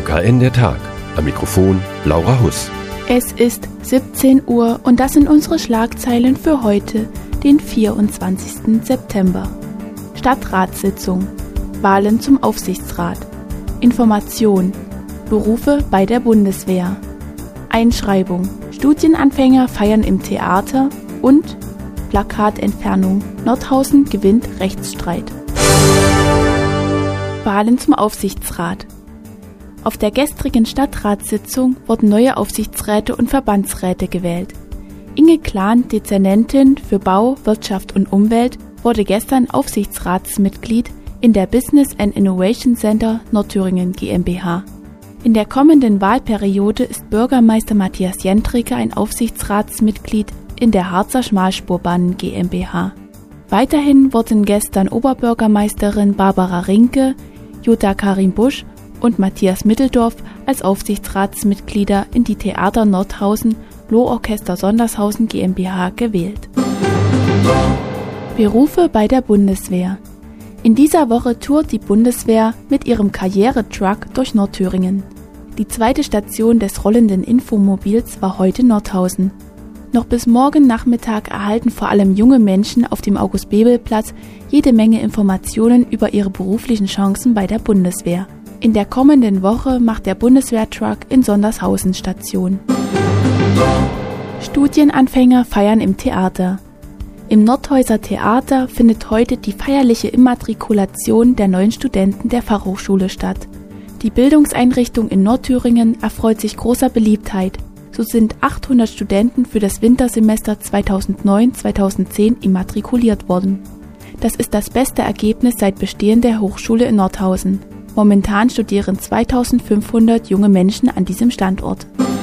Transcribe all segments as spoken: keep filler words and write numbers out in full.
K N der Tag. Am Mikrofon Laura Huss. Es ist siebzehn Uhr und das sind unsere Schlagzeilen für heute, den vierundzwanzigsten September. Stadtratssitzung. Wahlen zum Aufsichtsrat. Information. Berufe bei der Bundeswehr. Einschreibung. Studienanfänger feiern im Theater und Plakatentfernung. Nordhausen gewinnt Rechtsstreit. Wahlen zum Aufsichtsrat. Auf der gestrigen Stadtratssitzung wurden neue Aufsichtsräte und Verbandsräte gewählt. Inge Klan, Dezernentin für Bau, Wirtschaft und Umwelt, wurde gestern Aufsichtsratsmitglied in der Business and Innovation Center Nordthüringen GmbH. In der kommenden Wahlperiode ist Bürgermeister Matthias Jentricke ein Aufsichtsratsmitglied in der Harzer Schmalspurbahnen GmbH. Weiterhin wurden gestern Oberbürgermeisterin Barbara Rinke, Jutta Karin Busch und Matthias Mitteldorf als Aufsichtsratsmitglieder in die Theater Nordhausen Lohorchester Sondershausen GmbH gewählt. Berufe bei der Bundeswehr. In dieser Woche tourt die Bundeswehr mit ihrem Karrieretruck durch Nordthüringen. Die zweite Station des rollenden Infomobils war heute Nordhausen. Noch bis morgen Nachmittag erhalten vor allem junge Menschen auf dem August-Bebel-Platz jede Menge Informationen über ihre beruflichen Chancen bei der Bundeswehr. In der kommenden Woche macht der Bundeswehr-Truck in Sondershausen Station. Studienanfänger feiern im Theater. Im Nordhäuser Theater findet heute die feierliche Immatrikulation der neuen Studenten der Fachhochschule statt. Die Bildungseinrichtung in Nordthüringen erfreut sich großer Beliebtheit. So sind achthundert Studenten für das Wintersemester zweitausendneun zweitausendzehn immatrikuliert worden. Das ist das beste Ergebnis seit Bestehen der Hochschule in Nordhausen. Momentan studieren zweitausendfünfhundert junge Menschen an diesem Standort.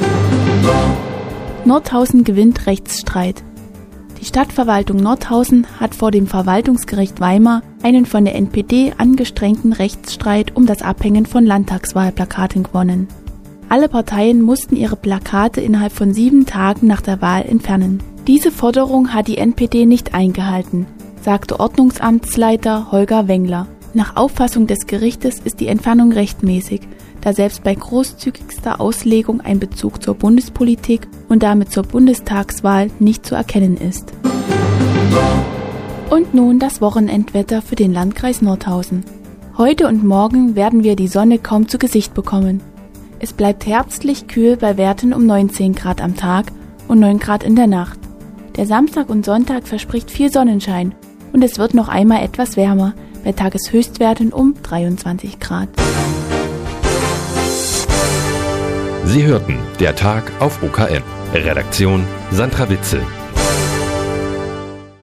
Nordhausen gewinnt Rechtsstreit. Die Stadtverwaltung Nordhausen hat vor dem Verwaltungsgericht Weimar einen von der N P D angestrengten Rechtsstreit um das Abhängen von Landtagswahlplakaten gewonnen. Alle Parteien mussten ihre Plakate innerhalb von sieben Tagen nach der Wahl entfernen. Diese Forderung hat die N P D nicht eingehalten, sagte Ordnungsamtsleiter Holger Wengler. Nach Auffassung des Gerichtes ist die Entfernung rechtmäßig, da selbst bei großzügigster Auslegung ein Bezug zur Bundespolitik und damit zur Bundestagswahl nicht zu erkennen ist. Und nun das Wochenendwetter für den Landkreis Nordhausen. Heute und morgen werden wir die Sonne kaum zu Gesicht bekommen. Es bleibt herbstlich kühl bei Werten um neunzehn Grad am Tag und neun Grad in der Nacht. Der Samstag und Sonntag verspricht viel Sonnenschein und es wird noch einmal etwas wärmer, bei Tageshöchstwerten um dreiundzwanzig Grad. Sie hörten der Tag auf O K N. Redaktion Sandra Witzel.